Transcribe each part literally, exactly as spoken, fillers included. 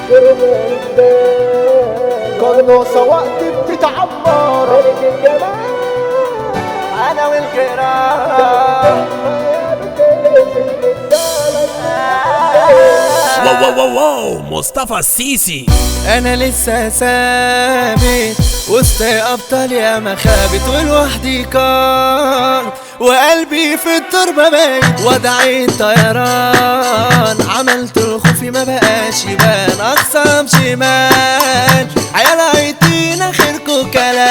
قناصة وقت بتتعمر ملك الجمال انا والجيران. واو واو واو واو مصطفى السيسي. انا لسه ثابت وسط ابطال يا مخابت، ولوحدي كان وقلبي في التربه بايت. وضعي الطيران عملت الخوف ما بقاش يبان، اقسام شمال عيال عيتين اخركوا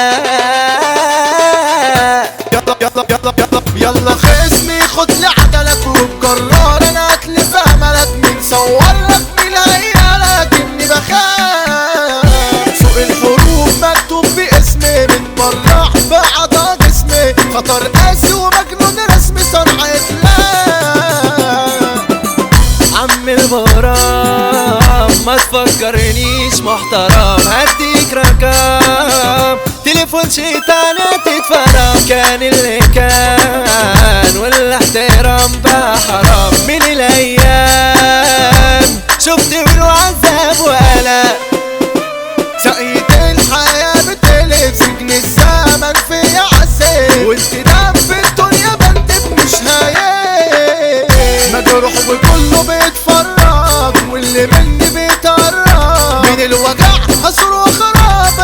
كلام. يلا يلا يلا يلا يلا خصمي خد لي عدلك وبقرار انا اتلف املك. مين صورلك مين عيالك اني بخاف؟ سوق الحروف مكتوب باسمي متبرع بعضا جسمي، خطر قاسي ومجنون رسمي صنع اتلاف. عم الغرام ما تفكرنيش محترم، هديك رقم تليفون شيطانة تتفرم. كان اللي كان والاحترام بقى حرام من الايام، شفت منه عذاب وقلق. سقيت الحياة بتقلب سجن الزمن في عسير، وانت دم في الدنيا بندب مش هايل. مجروح وكله بيتفرج واللي مني بيتقرب، من الوجع حصر وخراب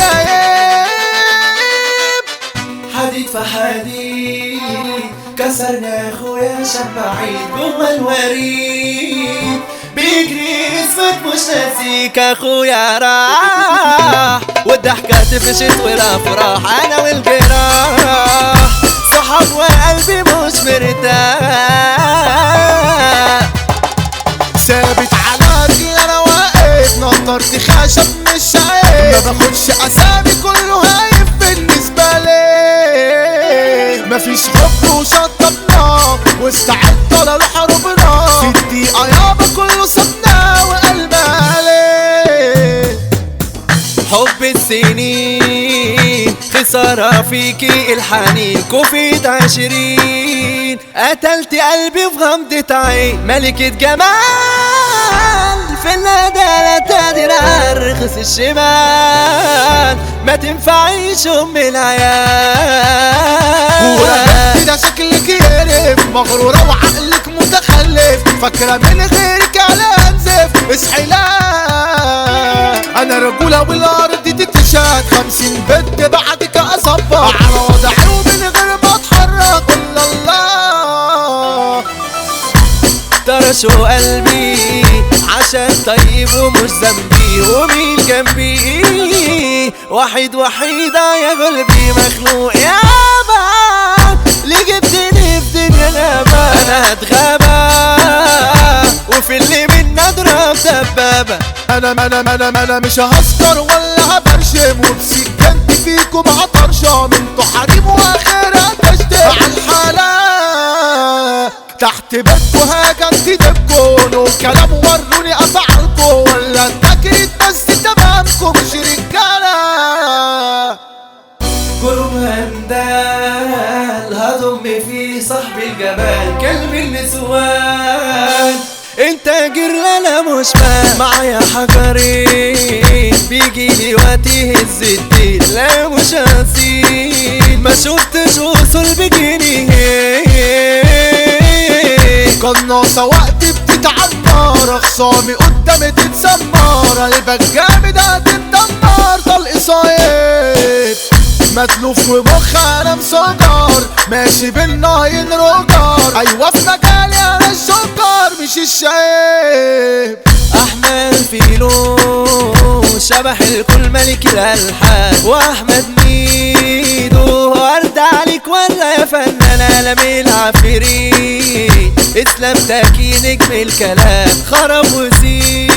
بيتغيب. حديد في حديد كسرنا اخويا شاب بعيد جوه الوريد، بيجري اسمك مش ناسيك اخويا راح، والضحكة تفشت والافراح انا والجراح صحاب وقلبي مش مرتاح. ثابت على رجلي انا واقف، نطرت خشب مش عيب، ما باخدش اسامي كله هايف بالنسبة لي. مفيش حب وشطبنا واستعدنا لحروبنا، في الدقيقة يابا كله سابنا وقلب عليه. حب السنين خسارة فيكي الحنين، كوفيد عشرين قتلت قلبي في غمضة عين. ملكة جمال في الندالة تقدر ارخص الشمال، ما تنفعيش ام العيال. كده شكلك يقرف مغرورة وعقلك متخلف، فاكرة من غيرك على انزف. اصحي لا انا رجولة والارض دي تتشاد، خمسين بنت بعدك اصبر على وضعي ومن غير ما اتحرك. قول الله طرشوا قلبي عشان طيب ومش ذنبي، ومين جنبي واحد وحيدة يا قلبي مخلوق يابا. ليه جبتني في دنيا غابة؟ انا هتغابى وفي اللي منا اضرب دبابة. انا انا انا انا مش هسكر ولا هبرشم، وبسكنت فيكم هطرشم. انتوا حريم واخرها تشتم على الحالة تحت بيتكو هاجمت دبكو. نو كلام وروني افعالكو، ولا انتكرت بس تمامكو مش رجالة. جروب هندال هضم فيه صاحب الجمال، كلب النسوان انت جرلالة مش مال. معايا حجرين بيجي لي وقت يهز الدين، لا مش هسيب ما شفتش وصل بجنيه. قناصة وقت بتتعمر، اخصامي قدامي تتسمر، قلبك جامد هتتدمر. طلق صايب متلوف ومخ انا مسجر، ماشي بالناين روجر. ايوه في مجالي انا الشكر مش الشايب. احمد فيلو شبح الكل ملك الالحان، واحمد ميدو ورد عليك ولا يا فنان عالمي العفريت. اسلام تاكي نجم الكلام خرب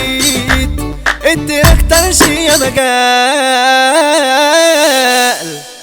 وزيد، انت اكتر شي يا مجال.